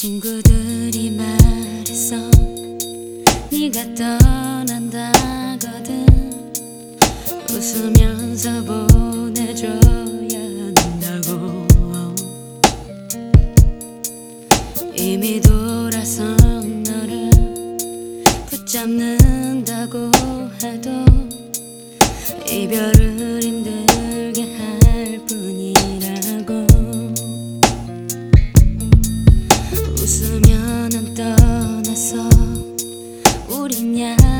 친구들이 말했어 네가 떠난다거든. 웃으면서 보내줘야 한다고. 이미 돌아선 너를 붙잡는다고 해도 이별을 힘들게 할 뿐이라고. 웃으면 떠나서 우린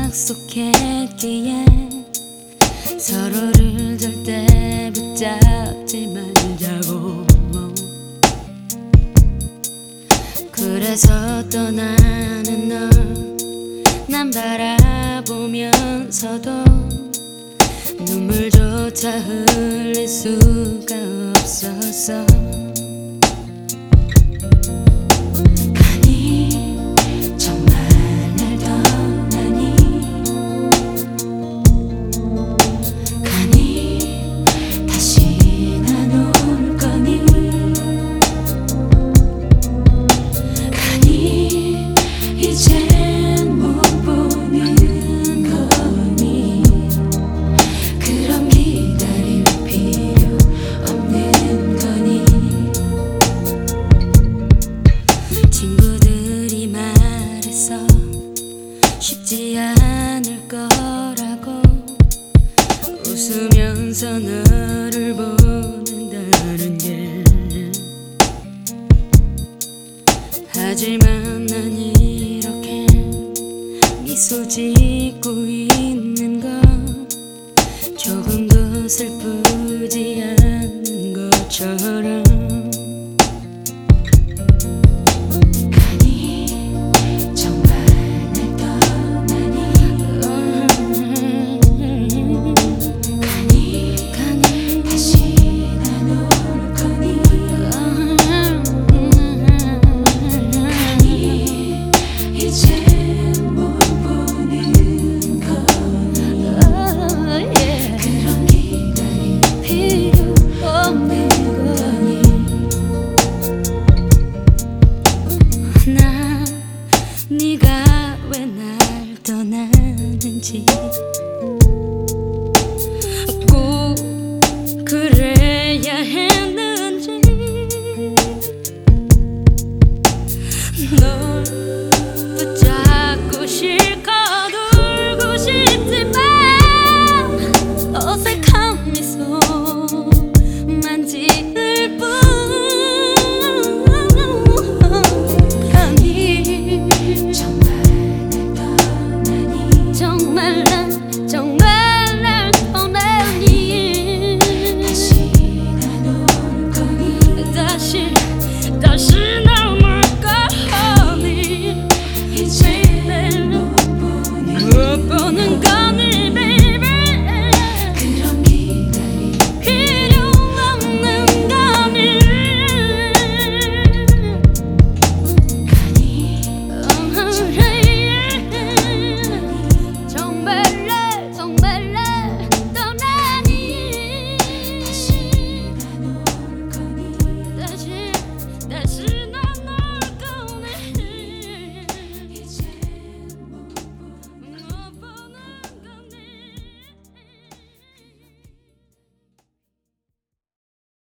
약속했기에 서로를 절대 붙잡지 말자고. 그래서 떠나는 널 난 바라보면서도 눈물조차 흘릴 수가 없었어. 가니 정말 날 떠나니. 가니 다시 난 올 거니. 가니 이젠 못 보는 거니. 그럼 기다릴 필요 없는 거니. 친구들이 말했어 쉽지 않을 거라고. 웃으면서 너를 보낸다는 게. 하지만 난 이렇게 미소 짓고 있는 건 조금도 슬프지 않은 것처럼.